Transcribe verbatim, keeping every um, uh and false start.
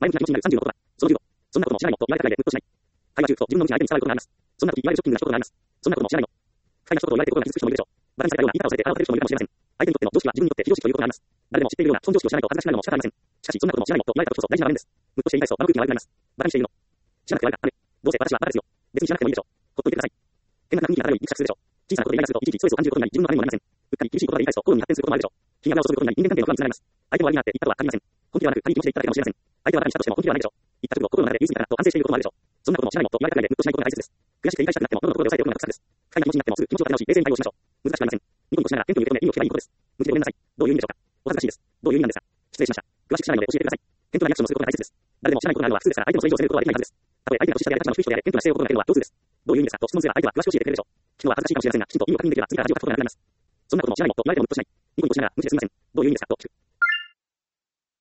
前向きな気持ちになるさんじゅうのことだ。そのじゅうご、そんなこともしないのと言われたくらいでムッとしない。会話中、自分の道に相手に伝わることがあります。そんな時いわゆるショッキングな一言があります。そんなこともしないの。不快な一言を言われて心が傷つく人もいるでしょう。馬鹿にされたような言い方をされて腹を立てる人もいるかもしれません。相手にとっての常識は自分にとって非常識ということがあります。誰でも知っているようなその常識を知らないと恥ずかしくなるのも仕方ありません。しかし、そんなことも知らないのと言われたことこそ大事な場面です。ムッとしていないと場の空気が悪くなります。馬鹿にしているの。知らなくて悪いか、あれ。どうせ私は馬鹿ですよ。別に知らなくてもいいでしょう。ほっといてください。変な雰囲気が漂い、ギクシャクするでしょう。小さなことでイライラすると、いちいちストレスを感じることになり、自分のためにもなりません。うっかり厳しい言葉で言い返すと、口論に発展することもあるでしょう。気が裏をすることになり、人間関係の不安につながります。相手の悪いなって言ったとは限りません。本気ではなく、他人気持ちで言っただけかもしれません。相手は馬鹿にしたとしても本気ではないでしょう。言った直後、心の中で言い過ぎたなと反省していることもあるでしょう。そんなこともしないのと言われたくらいでムッとしないことが大切です。悔しくて言い返したくなっても、喉のところで抑えておくのが策です。不快な気持ちになってもすぐ気持ちを立て直し、冷静に対応しましょう。難しくありません。ニコニコしながら謙虚に受け止め、意味を聞けばいいことです。無知でごめんなさい。どういう意味でしょうか。お恥ずかしいです。どういう意味なんですか。失礼しました。詳しく知らないので教えてください。謙虚なリアクションをすることが大切です。誰でも知らないことがあるのは普通ですから、相手もそれ以上責めることはできないはずです。たとえ相手が年下であれ、立場の低い人であれ、謙虚な姿勢を取ることができるのは上手です。どういう意味ですかと質問すれば相手は詳しく教えてくれるでしょう。聞くのは恥ずかしいかもしれませんが、きちんと意味を確認できれば次から恥をかくことがなくなります。そんなことも知らないのと言われてもムッとしない。ニコニコしながら無知ですみません。どういう意味ですかと聞く。